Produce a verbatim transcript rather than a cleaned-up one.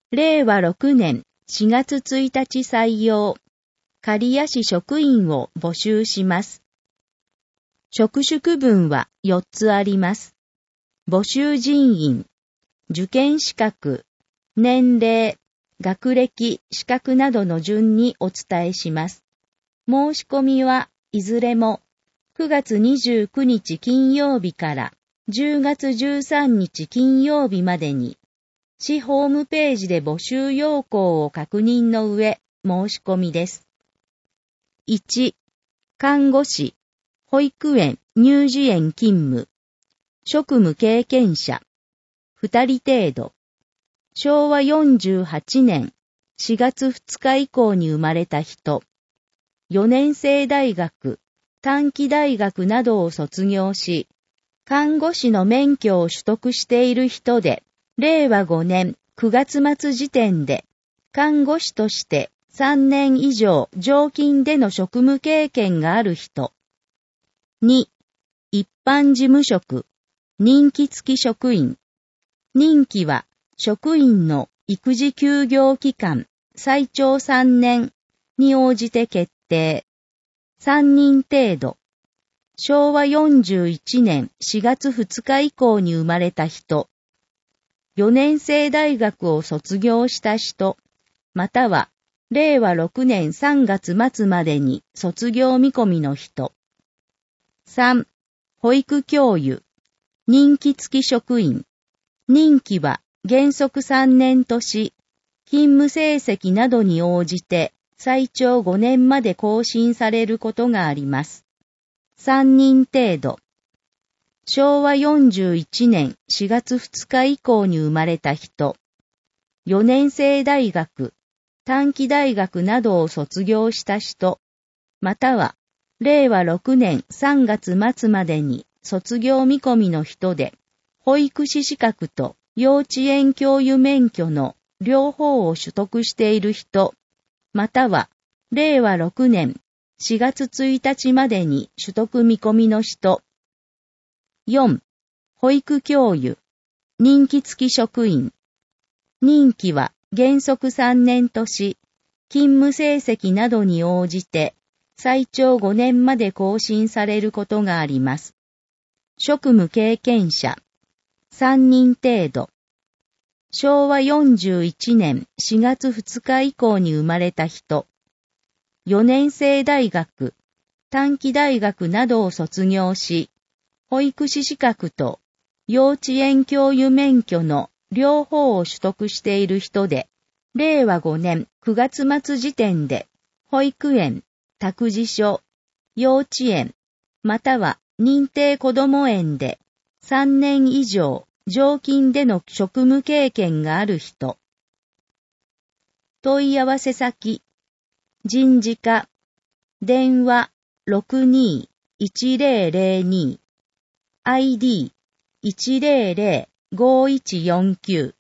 れいわろくねんしがつついたち採用、刈谷市職員を募集します。職種分はよっつあります。募集人員、受験資格、年齢、学歴、資格などの順にお伝えします。申し込みはいずれもくがつにじゅうくにち金曜日からじゅうがつじゅうさんにち金曜日までに、市ホームページで募集要項を確認の上、申し込みです。いち、看護師、保育園、乳児園勤務、職務経験者、ふたり程度、しょうわよんじゅうはちねんしがつふつか以降に生まれた人、よねんせい大学、短期大学などを卒業し、看護師の免許を取得している人で、れいわごねんくがつまつ時点で、看護師としてさんねん以上常勤での職務経験がある人。に、一般事務職、任期付き職員。任期は職員の育児休業期間、最長さんねんに応じて決定。さんにん程度。しょうわよんじゅういちねんしがつふつか以降に生まれた人。よねんせい大学を卒業した人、またはれいわろくねんさんがつまつまでに卒業見込みの人。さん、保育教諭、任期付き職員。任期は原則さんねんとし、勤務成績などに応じて最長ごねんまで更新されることがあります。さんにん程度。しょうわよんじゅういちねんしがつふつか以降に生まれた人。よねんせい大学、短期大学などを卒業した人。または、れいわろくねんさんがつまつまでに卒業見込みの人で、保育士資格と幼稚園教諭免許の両方を取得している人。または、れいわろくねんしがつついたちまでに取得見込みの人。よん、保育教諭、任期付き職員。任期は原則さんねんとし、勤務成績などに応じて最長ごねんまで更新されることがあります。職務経験者、さんにん程度。しょうわよんじゅういちねんしがつふつか以降に生まれた人。よねんせい大学、短期大学などを卒業し、保育士資格と幼稚園教諭免許の両方を取得している人で、れいわごねんくがつまつ時点で、保育園、託児所、幼稚園、または認定こども園でさんねん以上常勤での職務経験がある人。問い合わせ先、人事課、電話 ろくにーいちぜろぜろに、アイディー いちぜろぜろごいちよんきゅう